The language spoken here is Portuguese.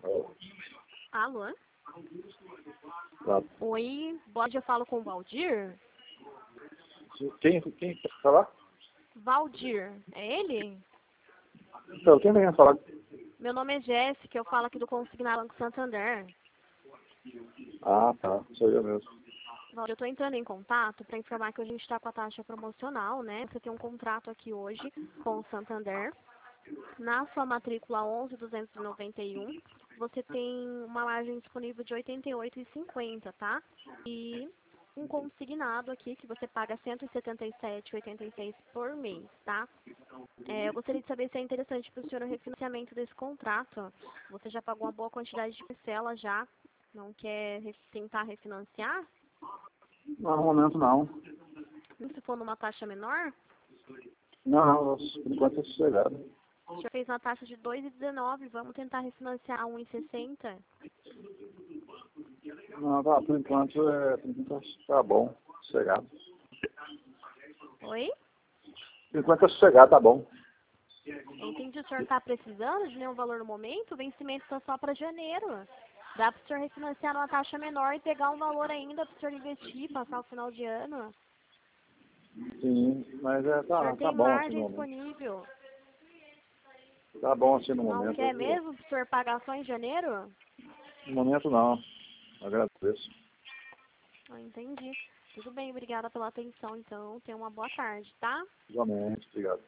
Alô? Tá. Oi, pode eu falo com o Valdir? Quem quer falar? Valdir, é ele? Então, quem quer falar? Meu nome é Jéssica, eu falo aqui do Consignado Banco Santander. Ah, tá. Sou eu mesmo. Valdir, eu estou entrando em contato para informar que a gente está com a taxa promocional, né? Você tem um contrato aqui hoje com o Santander. Na sua matrícula 11.291, você tem uma margem disponível de R$ 88,50, tá? E um consignado aqui que você paga R$ 177,86 por mês, tá? Eu gostaria de saber se é interessante para o senhor o refinanciamento desse contrato. Você já pagou uma boa quantidade de parcela já? Não quer tentar refinanciar? Não, no momento não. E se for numa taxa menor? Não, por enquanto é sossegado. O senhor fez uma taxa de 2,19, vamos tentar refinanciar a 1,60? Não, tá, por enquanto tá bom, sossegado. Oi? Por enquanto é sossegado, tá bom. Entendi, o senhor está precisando de nenhum valor no momento? O vencimento está só para janeiro. Dá para o senhor refinanciar numa taxa menor e pegar um valor ainda para o senhor investir, passar o final de ano. Sim, mas O senhor tá tem bom assim margem no momento. disponível. Tá bom assim no Não momento. quer mesmo para o senhor pagar só em janeiro? No momento não. Agradeço. Entendi. Tudo bem, obrigada pela atenção, então. Tenha uma boa tarde, tá? Igualmente, obrigado.